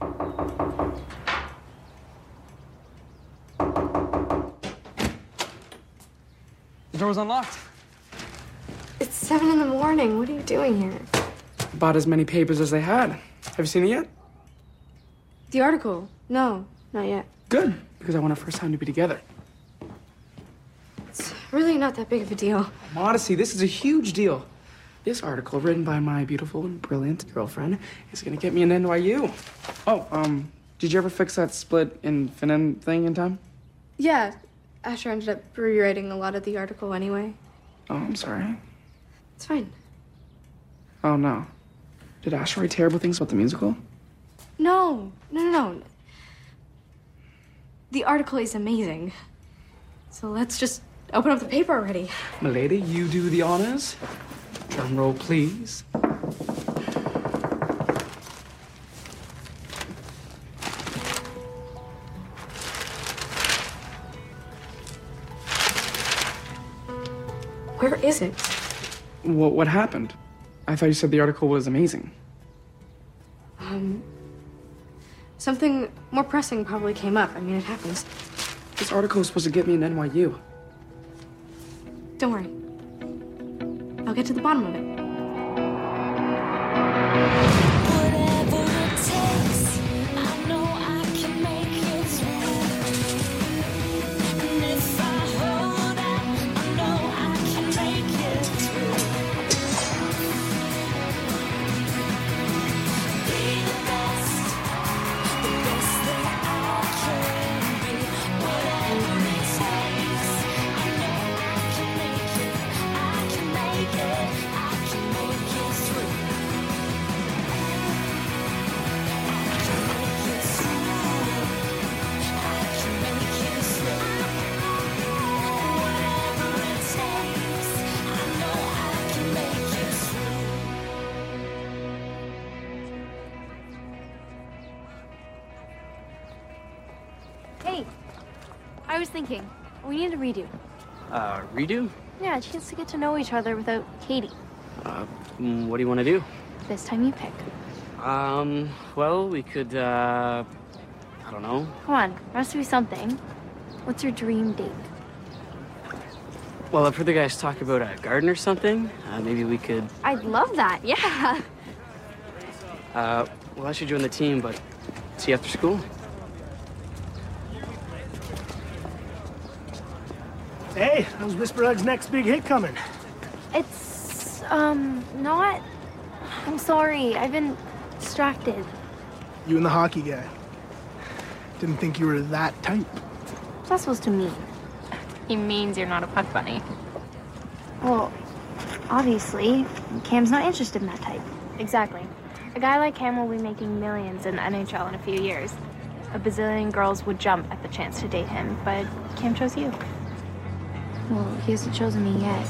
The door was unlocked. It's 7 in the morning. What are you doing here? Bought as many papers as they had. Have you seen it yet? The article? No, not yet. Good, because I want our first time to be together. It's really not that big of a deal. Modesty, this is a huge deal. This article, written by my beautiful and brilliant girlfriend, is gonna get me into NYU. Oh, did you ever fix that split infinitum thing in time? Yeah, Asher ended up rewriting a lot of the article anyway. Oh, I'm sorry. It's fine. Oh, no. Did Asher write terrible things about the musical? No. The article is amazing. So let's just open up the paper already. Milady, you do the honors. Drum roll, please. Where is it? What happened? I thought you said the article was amazing. Something more pressing probably came up. I mean, it happens. This article was supposed to get me in NYU. Don't worry. I'll get to the bottom of it. Whatever it takes, I know I can make it through. And if I hold out, I know I can make it through. Be the best that I can be. Whatever it takes, I know I can make it. I can make it. I can make it through. Hey, I was thinking, we need a redo. Redo? Yeah, a chance to get to know each other without Katie. What do you want to do? This time you pick. Well, we could, I don't know. Come on, there has to be something. What's your dream date? Well, I've heard the guys talk about a garden or something. Maybe we could, I'd love that, yeah. well, I should join the team, but see you after school. Hey, how's Whisper Hug's next big hit coming? It's, not... I'm sorry, I've been distracted. You and the hockey guy. Didn't think you were that type. What's that supposed to mean? He means you're not a puck bunny. Well, obviously, Cam's not interested in that type. Exactly. A guy like Cam will be making millions in the NHL in a few years. A bazillion girls would jump at the chance to date him, but Cam chose you. Well, he hasn't chosen me yet.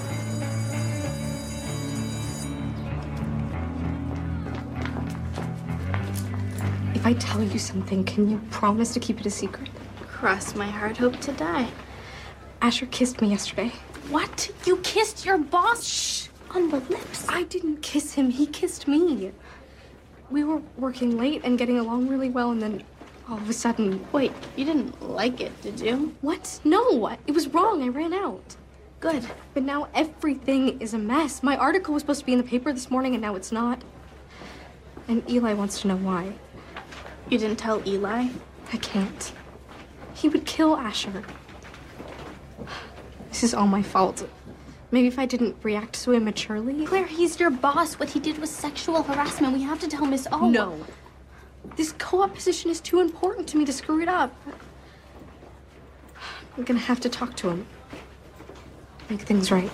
If I tell you something, can you promise to keep it a secret? Cross my heart, hope to die. Asher kissed me yesterday. What? You kissed your boss? Shh. On the lips. I didn't kiss him. He kissed me. We were working late and getting along really well, and then all of a sudden... Wait, you didn't like it, did you? What? No, it was wrong. I ran out. Good. But now everything is a mess. My article was supposed to be in the paper this morning, and now it's not. And Eli wants to know why. You didn't tell Eli? I can't. He would kill Asher. This is all my fault. Maybe if I didn't react so immaturely. Claire, he's your boss. What he did was sexual harassment. We have to tell Miss O. No. This co-op position is too important to me to screw it up. I'm gonna have to talk to him. Make things right.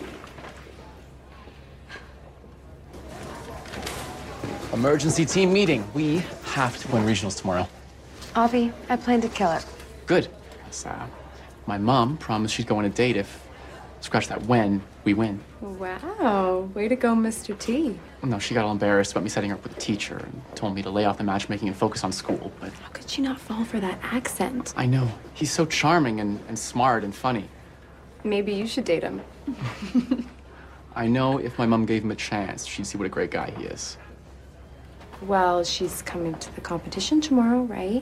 Emergency team meeting. We have to win regionals tomorrow. Avi, I plan to kill it. Good. 'Cause, my mom promised she'd go on a date if, scratch that, when we win. Wow, way to go, Mr. T. No, she got all embarrassed about me setting her up with a teacher and told me to lay off the matchmaking and focus on school, but... How could she not fall for that accent? I know. He's so charming and smart and funny. Maybe you should date him. I know if my mom gave him a chance, she'd see what a great guy he is. Well, she's coming to the competition tomorrow, right?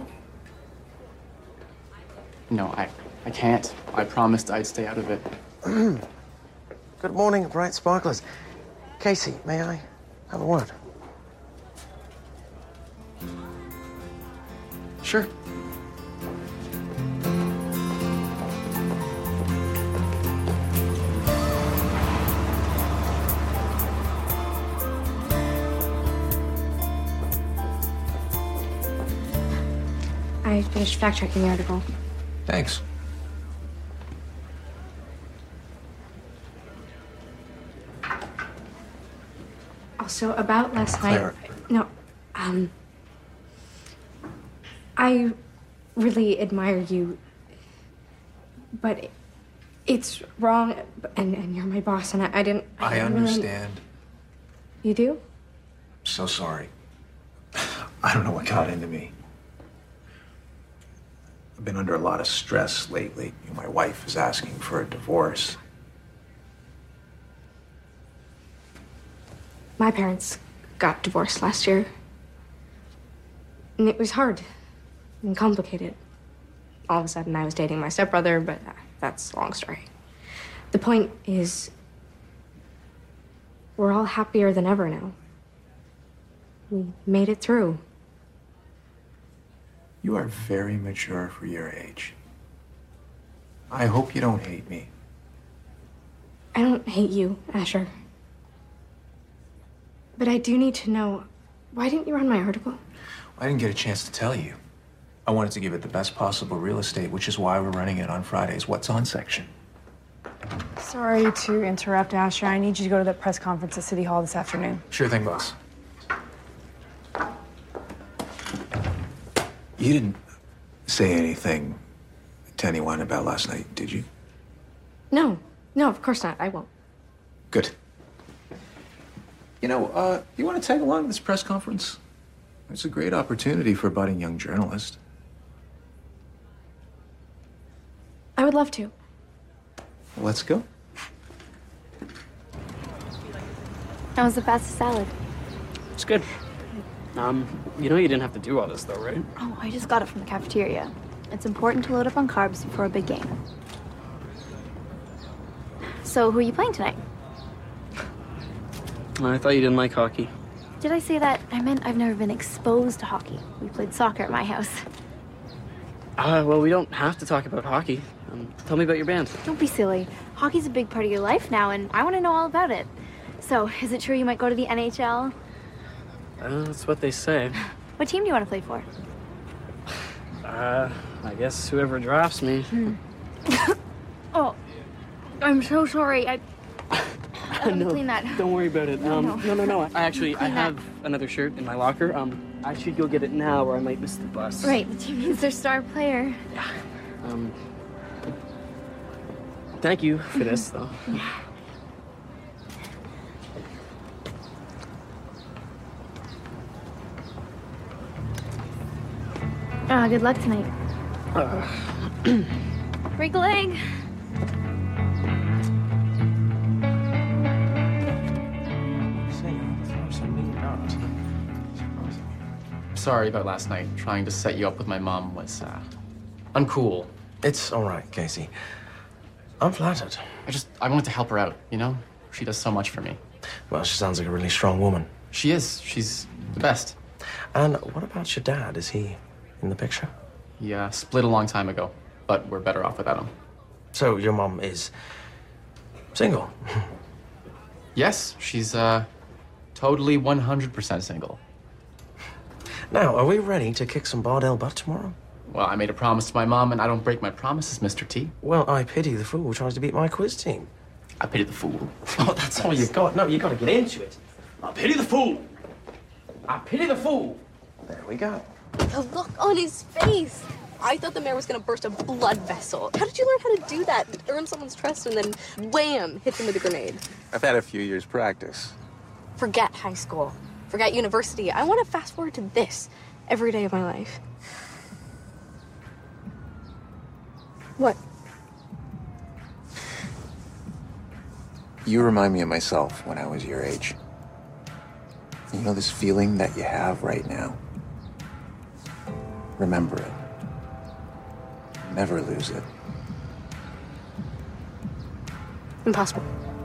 No, I can't. I promised I'd stay out of it. Good morning, bright sparklers. Casey, may I have a word? Sure. I finished fact-checking the article. Thanks. Also, about last Claire. night. No, I really admire you, but it's wrong, and you're my boss, and I didn't. I didn't really- understand. You do? So sorry. I don't know what got into me. I've been under a lot of stress lately. My wife is asking for a divorce. My parents got divorced last year. And it was hard and complicated. All of a sudden, I was dating my stepbrother, but that's a long story. The point is, we're all happier than ever now. We made it through. You are very mature for your age. I hope you don't hate me. I don't hate you, Asher. But I do need to know, why didn't you run my article? I didn't get a chance to tell you. I wanted to give it the best possible real estate, which is why we're running it on Fridays. What's on section? Sorry to interrupt, Asher. I need you to go to the press conference at City Hall this afternoon. Sure thing, boss. You didn't say anything to anyone about last night, did you? No, of course not. I won't. Good. You know, you want to tag along to this press conference? It's a great opportunity for a budding young journalist. I would love to. Let's go. That was the fastest salad. It's good. You know you didn't have to do all this though, right? Oh, I just got it from the cafeteria. It's important to load up on carbs before a big game. So, who are you playing tonight? I thought you didn't like hockey. Did I say that? I meant I've never been exposed to hockey. We played soccer at my house. Well, we don't have to talk about hockey. Tell me about your band. Don't be silly. Hockey's a big part of your life now, and I want to know all about it. So, is it true you might go to the NHL? That's what they say. What team do you want to play for? I guess whoever drafts me. Oh, I'm so sorry. Let me clean that. Don't worry about it. No. No. I Clean have another shirt in my locker. I should go get it now, or I might miss the bus. Right, the team needs their star player. Thank you for this, though. Good luck tonight. Break a leg. Sorry about last night. Trying to set you up with my mom was, uncool. It's all right, Casey. I'm flattered. I wanted to help her out, you know? She does so much for me. Well, she sounds like a really strong woman. She is. She's the best. And what about your dad? Is he in the picture? He split a long time ago, but we're better off without him. So your mom is single? Yes, she's totally 100% single. Now, are we ready to kick some Bardell butt tomorrow? Well, I made a promise to my mom, and I don't break my promises, Mr. T. Well, I pity the fool who tries to beat my quiz team. I pity the fool. Oh, that's all you got. No, you got to get into it. I pity the fool. I pity the fool. There we go. The look on his face. I thought the mayor was gonna burst a blood vessel. How did you learn how to do that? Earn someone's trust and then wham, hit them with a grenade. I've had a few years practice. Forget high school. Forget university. I want to fast forward to this every day of my life. What? You remind me of myself when I was your age. You know this feeling that you have right now? Remember it. Never lose it. Impossible.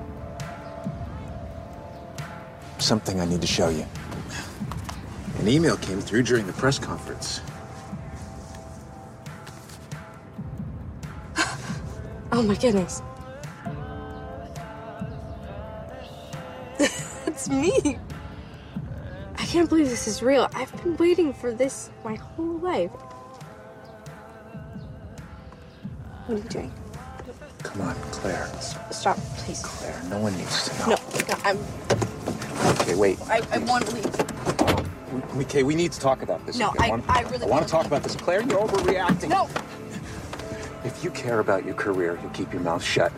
Something I need to show you. An email came through during the press conference. Oh my goodness. It's me. I can't believe this is real. I've been waiting for this my whole life. What are you doing? Come on, Claire. Stop, please. Claire, no one needs to know. No, I'm. Okay, wait. I want to leave. Okay, we need to talk about this. No, okay? I really I want to talk about this. Claire, you're overreacting. No. If you care about your career, you'll keep your mouth shut.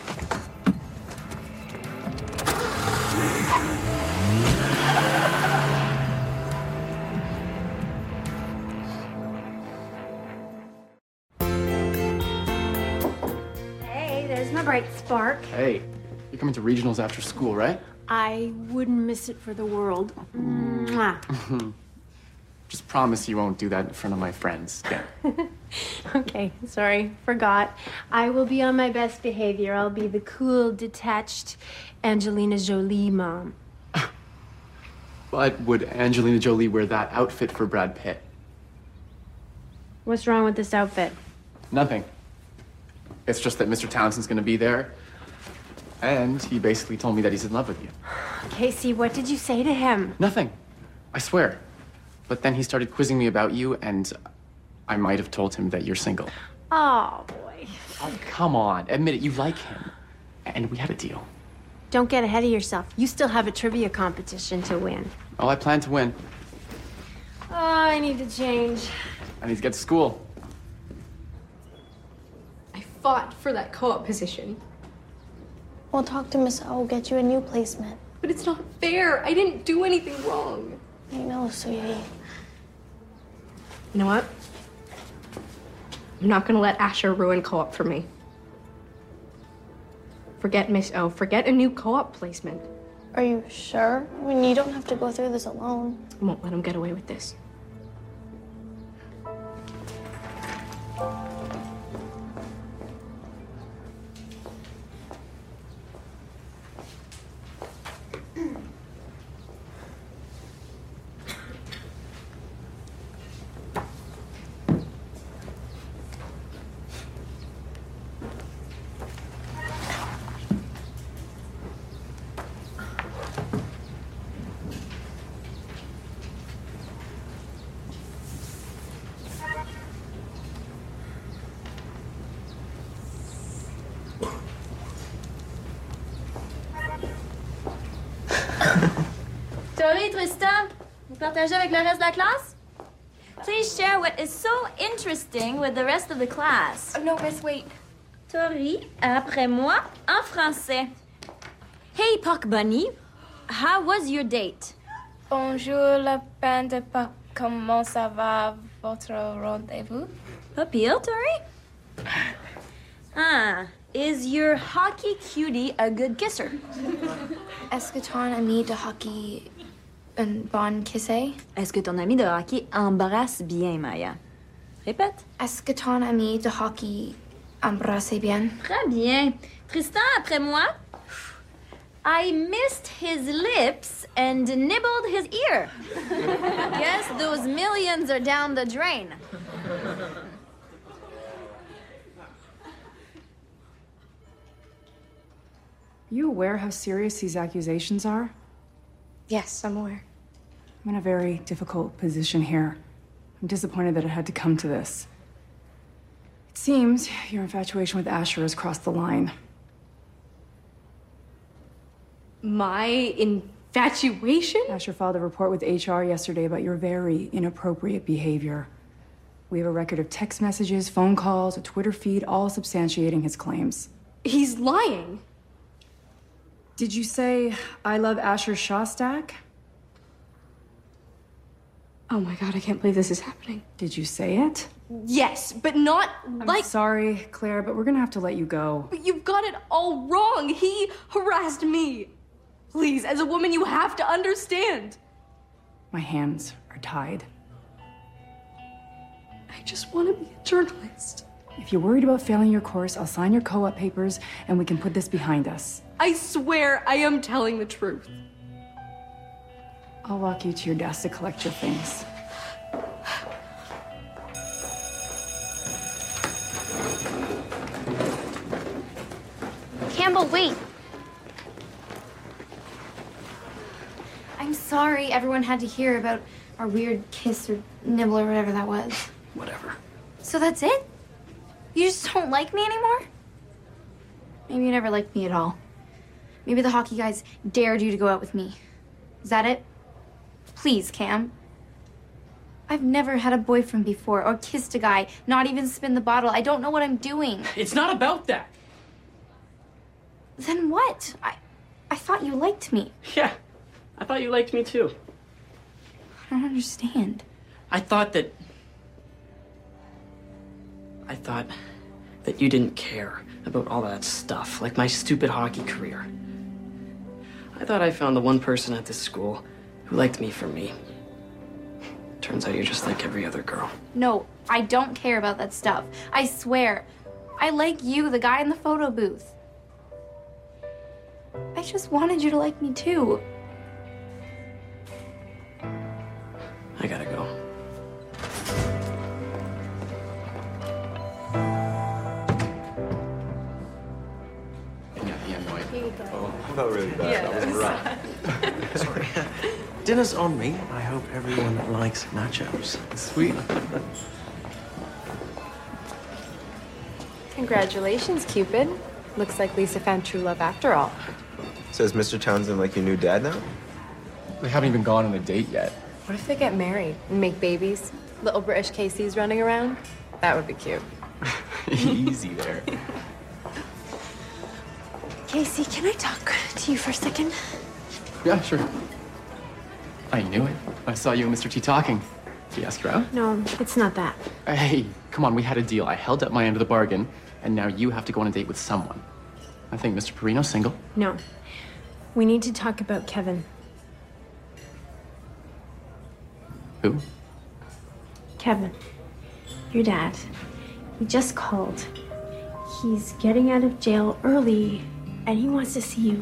Hey, there's my bright spark. Hey, you're coming to regionals after school, right? I wouldn't miss it for the world. Mwah. Just promise you won't do that in front of my friends again. Okay, sorry, forgot. I will be on my best behavior. I'll be the cool, detached Angelina Jolie mom. But would Angelina Jolie wear that outfit for Brad Pitt? What's wrong with this outfit? Nothing. It's just that Mr. Townsend's gonna be there. And he basically told me that he's in love with you. Casey, what did you say to him? Nothing. I swear. But then he started quizzing me about you, and I might have told him that you're single. Oh, boy. Oh, come on. Admit it, you like him. And we had a deal. Don't get ahead of yourself. You still have a trivia competition to win. Oh, I plan to win. Oh, I need to change. I need to get to school. I fought for that co-op position. Well, talk to Miss O. Get you a new placement. But it's not fair. I didn't do anything wrong. I know, sweetie. You know what? I'm not gonna let Asher ruin co-op for me. Forget Miss O. Forget a new co-op placement. Are you sure? I mean, you don't have to go through this alone. I won't let him get away with this. Tori, Tristan, vous partagez avec le reste de la classe? Please share what is so interesting with the rest of the class. No, Miss, wait. Tori, après moi, en français. Hey, Puck Bunny, how was your date? Bonjour, la bande de Puck. Comment ça va, votre rendez-vous? Pas pire, Tori? Is your hockey cutie a good kisser? Est-ce que ton ami de hockey un bon kisser? Est-ce que ton ami de hockey embrasse bien, Maya? Répète. Est-ce que ton ami de hockey embrasse bien? Très bien. Tristan, après moi. I missed his lips and nibbled his ear. Guess those millions are down the drain. You aware how serious these accusations are? Yes, I'm aware. I'm in a very difficult position here. I'm disappointed that it had to come to this. It seems your infatuation with Asher has crossed the line. My infatuation? Asher filed a report with HR yesterday about your very inappropriate behavior. We have a record of text messages, phone calls, a Twitter feed, all substantiating his claims. He's lying. Did you say, I love Asher Shostak? Oh my god, I can't believe this is happening. Did you say it? Yes, but not like... I'm sorry, Claire, but we're gonna have to let you go. But you've got it all wrong. He harassed me. Please, as a woman, you have to understand. My hands are tied. I just want to be a journalist. If you're worried about failing your course, I'll sign your co-op papers and we can put this behind us. I swear I am telling the truth. I'll walk you to your desk to collect your things. Campbell, wait. I'm sorry everyone had to hear about our weird kiss or nibble or whatever that was. Whatever. So that's it? You just don't like me anymore? Maybe you never liked me at all. Maybe the hockey guys dared you to go out with me. Is that it? Please, Cam. I've never had a boyfriend before or kissed a guy, not even spin the bottle. I don't know what I'm doing. It's not about that. Then what? I thought you liked me. Yeah, I thought you liked me too. I don't understand. I thought that you didn't care about all that stuff, like my stupid hockey career. I thought I found the one person at this school who liked me for me. Turns out you're just like every other girl. No, I don't care about that stuff. I swear. I like you, the guy in the photo booth. I just wanted you to like me too. I gotta go. Oh, not really bad. That was rough. Sorry. Dinner's on me. I hope everyone likes nachos. Sweet. Congratulations, Cupid. Looks like Lisa found true love after all. So is Mr. Townsend like your new dad now? They haven't even gone on a date yet. What if they get married and make babies? Little British Casey's running around? That would be cute. Easy there. Casey, can I talk to you for a second? Yeah, sure. I knew it. I saw you and Mr. T talking. Did you ask her out? No, it's not that. Hey, come on, we had a deal. I held up my end of the bargain, and now you have to go on a date with someone. I think Mr. Perino's single. No. We need to talk about Kevin. Who? Kevin. Your dad. He just called. He's getting out of jail early, and he wants to see you.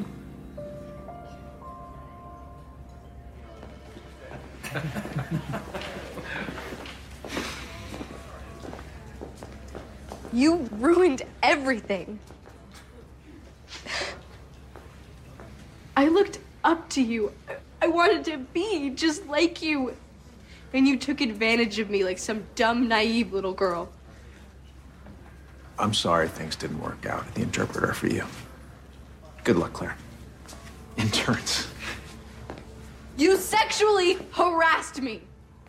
You ruined everything. I looked up to you. I wanted to be just like you. And you took advantage of me like some dumb, naive little girl. I'm sorry things didn't work out at the Interpreter for you. Good luck, Claire. Interns. You sexually harassed me.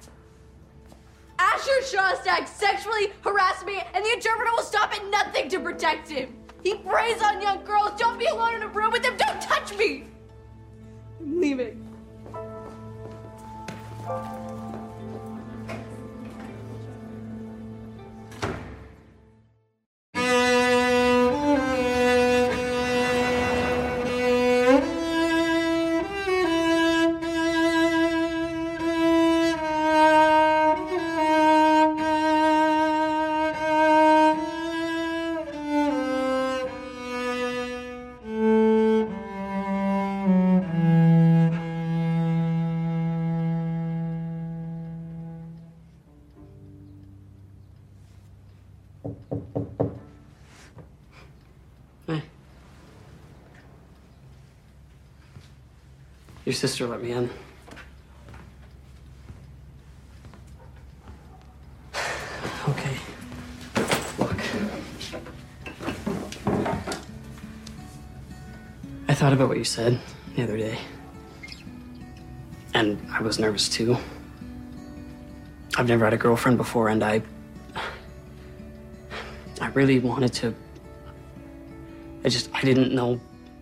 Asher Shostak sexually harassed me, and the Interpreter will stop at nothing to protect him. He preys on young girls. Don't be alone in a room with him. Don't touch me. I'm leaving. Your sister let me in. Okay. Look. I thought about what you said the other day. And I was nervous too. I've never had a girlfriend before, and I really wanted to. I didn't know.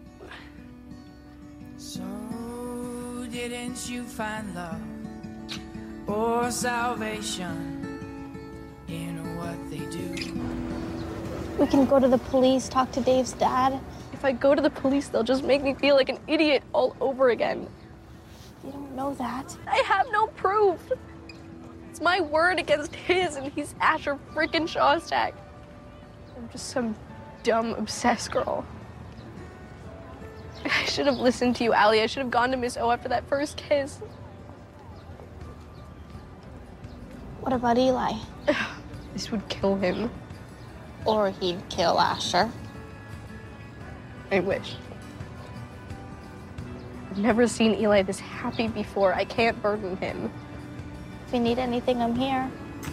Didn't you find love or salvation in what they do? We can go to the police, talk to Dave's dad. If I go to the police, they'll just make me feel like an idiot all over again. You don't know that. I have no proof. It's my word against his, and he's Asher frickin' Shostak. I'm just some dumb, obsessed girl. I should have listened to you, Allie. I should have gone to Miss O after that first kiss. What about Eli? This would kill him. Or he'd kill Asher. I wish. I've never seen Eli this happy before. I can't burden him. If you need anything, I'm here.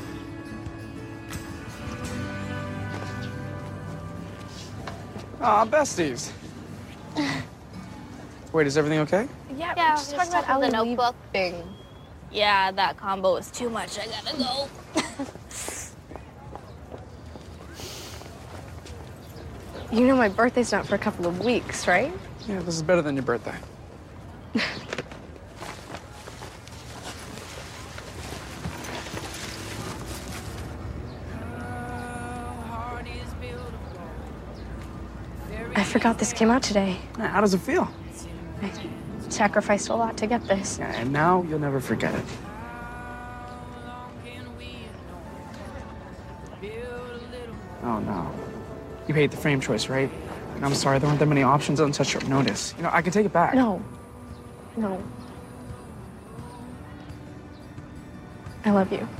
Aw, besties. Wait, is everything okay? Yeah, we're just talking about the notebook thing. Yeah, that combo is too much. I gotta go. You know my birthday's not for a couple of weeks, right? Yeah, this is better than your birthday. I forgot this came out today. How does it feel? I sacrificed a lot to get this. Yeah, and now you'll never forget it. Oh, no. You hate the frame choice, right? And I'm sorry, there weren't that many options on such short notice. You know, I can take it back. No. No. I love you.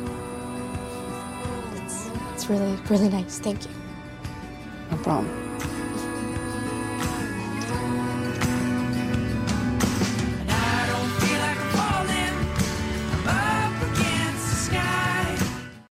It's really, really nice. Thank you. No problem.